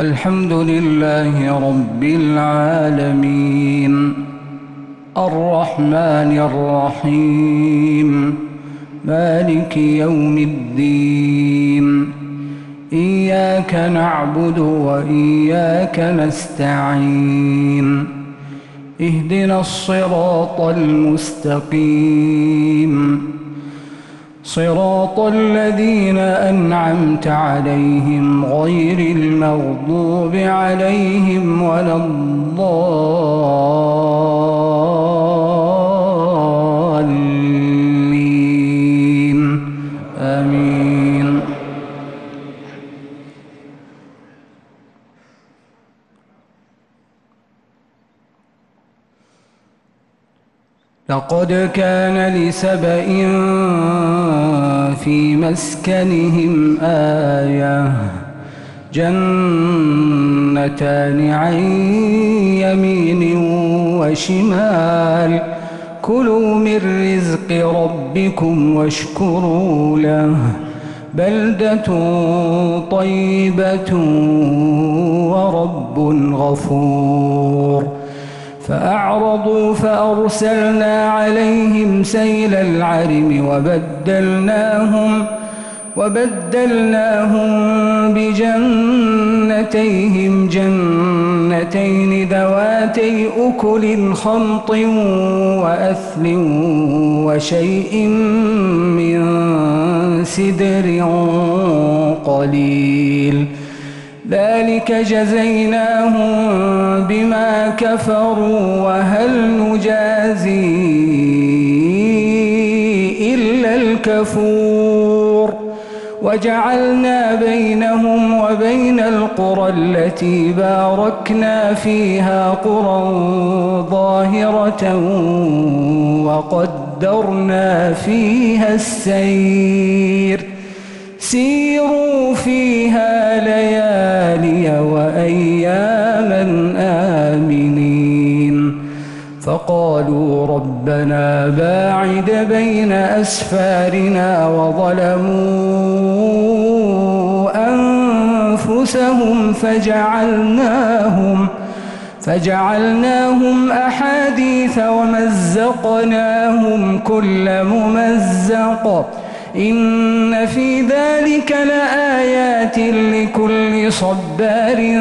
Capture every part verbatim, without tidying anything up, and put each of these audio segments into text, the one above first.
الحمد لله رب العالمين الرحمن الرحيم مالك يوم الدين إياك نعبد وإياك نستعين اهدنا الصراط المستقيم صراط الذين أنعمت عليهم غير المغضوب عليهم ولا الضالين آمين. لقد كان لسبإ في مسكنهم آية جنتان عن يمين وشمال كلوا من رزق ربكم واشكروا له بلدة طيبة ورب غفور. فأعرضوا فأرسلنا عليهم سيل العرم وبدلناهم وبدلناهم بجنتيهم جنتين ذواتي أكل خمط وأثل وشيء من سدر قليل ذلك جزيناهم بما كفروا وهل نجازي إلا الكفور. وجعلنا بينهم وبين القرى التي باركنا فيها قرى ظاهرة وقدرنا فيها السير سيروا فيها ليالي وأياما آمنين. فقالوا ربنا باعد بين أسفارنا وظلموا أنفسهم فجعلناهم فجعلناهم أحاديث ومزقناهم كل ممزق إن في ذلك لآيات لكل صبار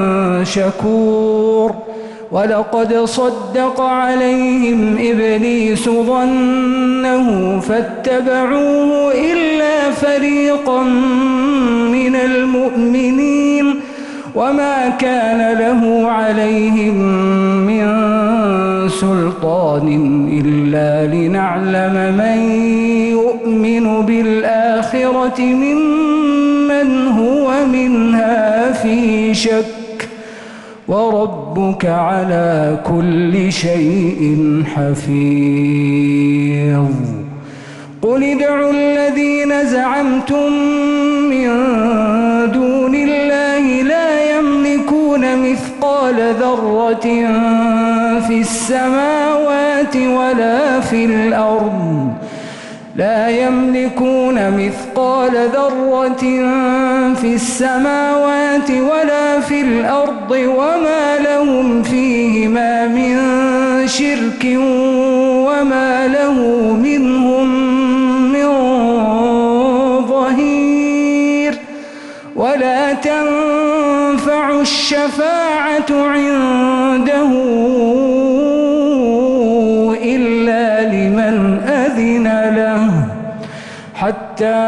شكور. ولقد صدق عليهم إبليس ظنه فاتبعوه إلا فريقا من المؤمنين وما كان له عليهم من سلطان إلا لنعلم من يؤمن بالآخرة ممن هو منها في شك وربك على كل شيء حفيظ. قل ادعوا الذين زعمتم من دون الله لا يملكون مثقال ذرة في السماوات ولا في الأرض لا يملكون مثقال ذرة في السماوات ولا في الأرض وما لهم فيهما من شرك وما له منهم من ظهير. ولا تنفع الشفاعة عنده إلا لمن أذن له حتى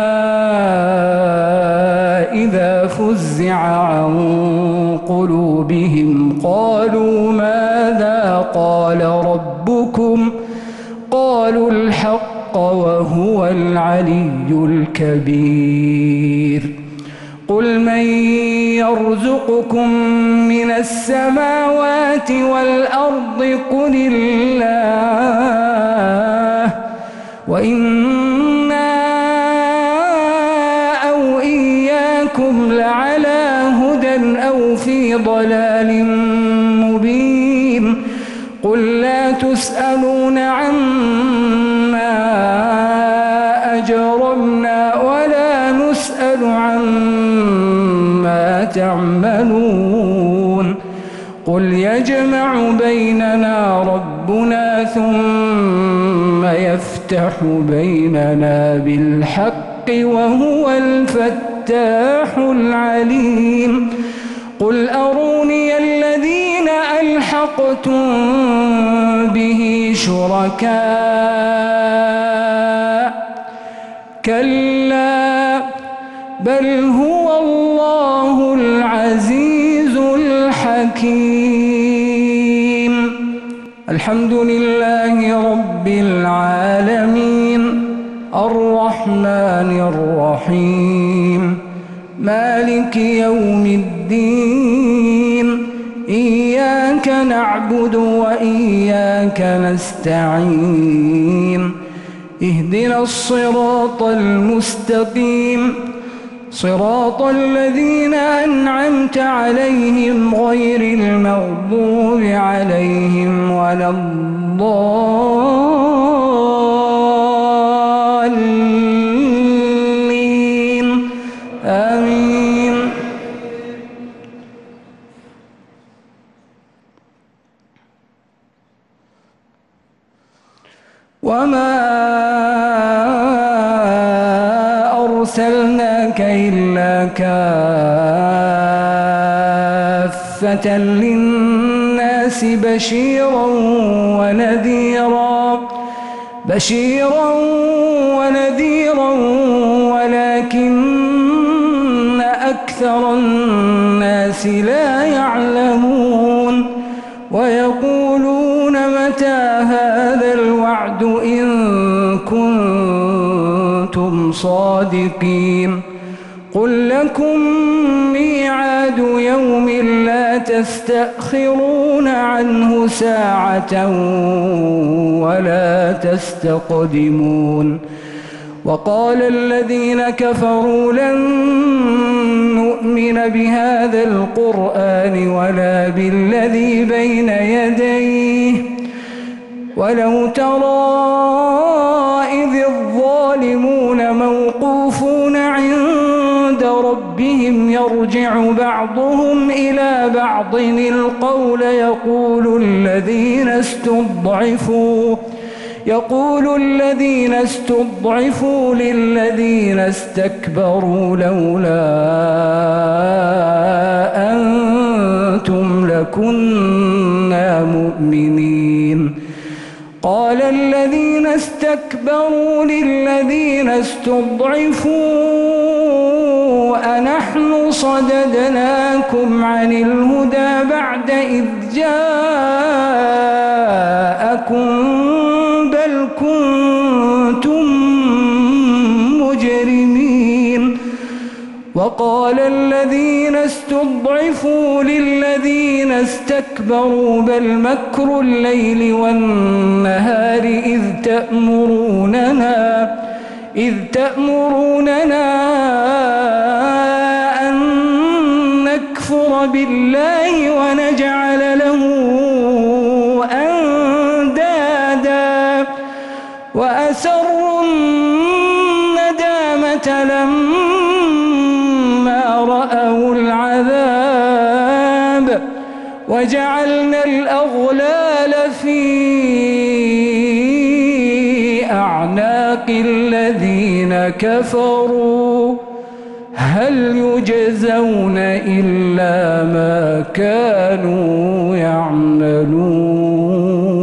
إذا فزع عن قلوبهم قالوا ماذا قال ربكم قالوا الحق وهو العلي الكبير. قل من يرزقكم من السماوات والأرض قل الله وإنا أو إياكم لعلى هدى أو في ضلال مبين. قل لا تسألون عما أجرمنا ولا نسأل عما تعملون قل يجمع بيننا ربنا ثم يفتح بيننا بالحق وهو الفتاح العليم قل أروني الذين ألحقتم به شركاء كلا بل هو الله العزيز الحكيم الحمد لله رب العالمين الرحمن الرحيم مالك يوم الدين إياك نعبد وإياك نستعين اهدنا الصراط المستقيم صراط الذين أنعمت عليهم غير المغضوب عليهم ولا الضالين آمين وما أرسلناك إلا كافة للناس بشيرا ونذيرا بشيرا ونذيرا ولكن أكثر الناس لا يعلمون ويقولون متى هذا الوعد إن كنتم صادقين قل لكم ميعاد يوم لا تستأخرون عنه ساعة ولا تستقدمون وقال الذين كفروا لن نؤمن بهذا القرآن ولا بالذي بين يديه ولو ترى إذ الظالمون موقوفون عند ربهم يرجع بعضهم إلى بعض القول يقول الذين استضعفوا يقول الذين استضعفوا للذين استكبروا لولا أنتم لكنا مؤمنين قال الذين استكبروا للذين استضعفوا أنحن صددناكم عن الهدى بعد إذ جاءكم بل كنتم مجرمين وقال الذين استضعفوا للذين استكبروا بل مكر الليل والنهار إذ تأمروننا إذ تأمروننا أن نكفر بالله ونجعل له أندادا وأسروا الندامة لما رأوا العذاب وجعلنا الأغلال في أعناق الذين كفروا هل يجزون إلا ما كانوا يعملون.